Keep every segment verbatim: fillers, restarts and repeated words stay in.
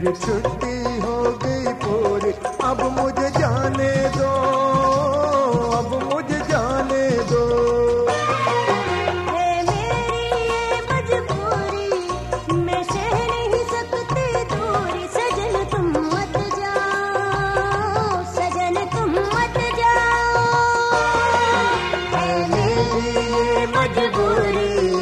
मेरी छुट्टी हो गई पूरी, अब मुझे जाने दो, अब मुझे जाने दो। है मेरी ये मजबूरी, मैं सह नहीं सकती दूरी, सजन तुम मत जाओ, सजन तुम मत जाओ। है मेरी ये मजबूरी।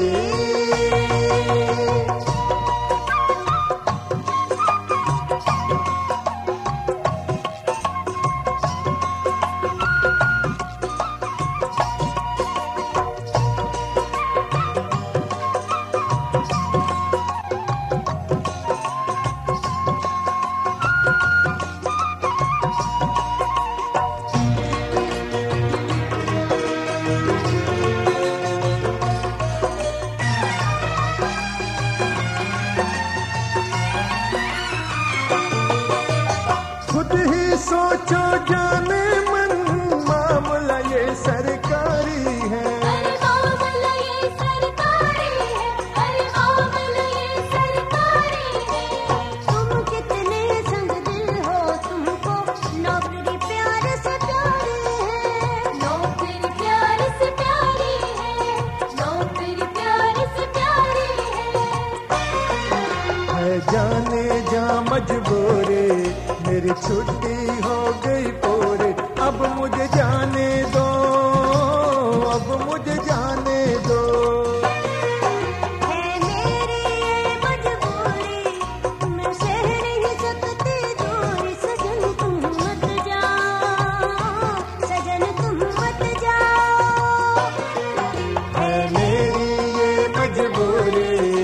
खुद ही सोचो जाने मन, मामला ये सरकारी है। अरे मामला ये सरकारी है, अरे मामला ये सरकारी है। तुम कितने संग दिल हो, तुमको नौकरी प्यार से प्यारी है, नौकरी प्यार से प्यारी है, नौकरी प्यार से प्यारी है। है जाने जा मजबूरी, मेरी छुट्टी हो गई पूरी, अब मुझे जाने दो, अब मुझे जाने दो। है मेरी ये मजबूरी, मैं सह नहीं सकती दूरी, सजन तुम मत जाओ, सजन तुम मत जाओ। है मेरी ये मजबूरी।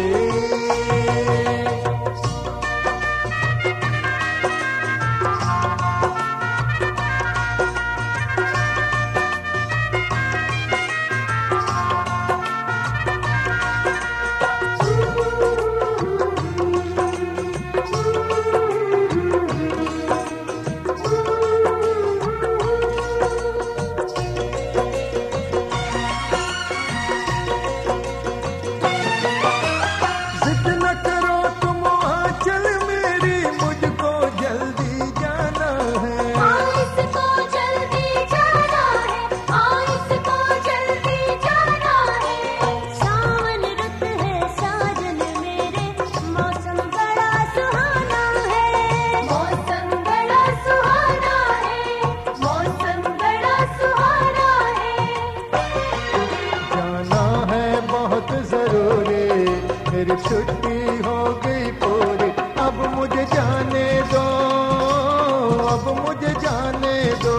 जिद न करो तुम आंचल मेरी, मुझको जल्दी जाना है। इसको जल्दी जाना है, इसको जल्दी जाना है। सावन रुत है साजन मेरे, मौसम बड़ा सुहाना है, मौसम बड़ा सुहाना है, मौसम बड़ा सुहाना है। जाना है बहुत जरूरी, मेरी छुट्टी हो गई पूरी, अब मुझे जाने दो, अब मुझे जाने दो।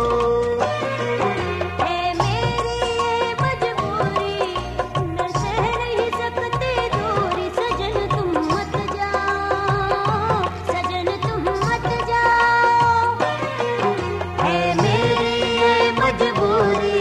है मेरी ये मजबूरी, मैं सह नहीं सकती दूरी, सजन तुम मत जाओ, सजन तुम मत जाओ। है मेरी ये मजबूरी।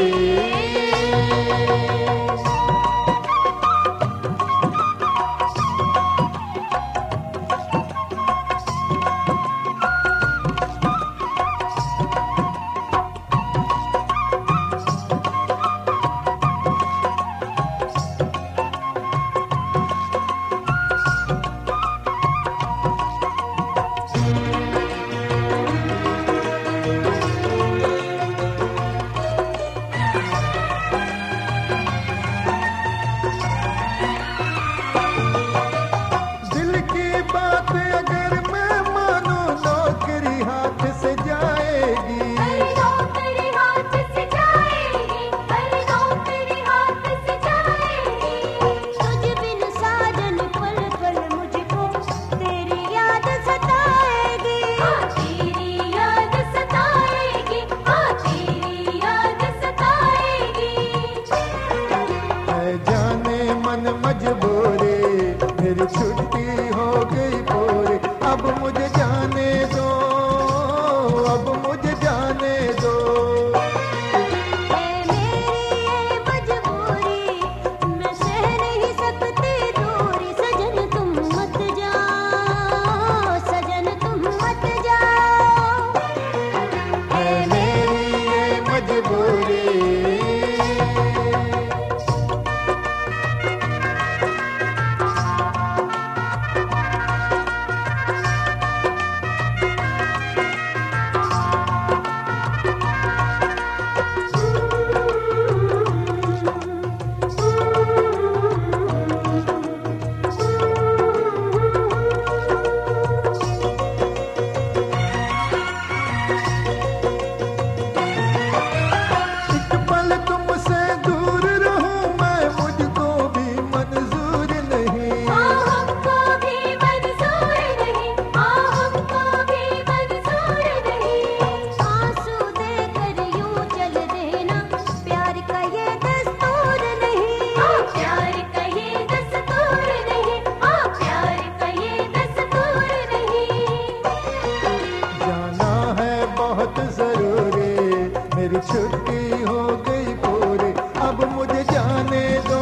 जाने दो,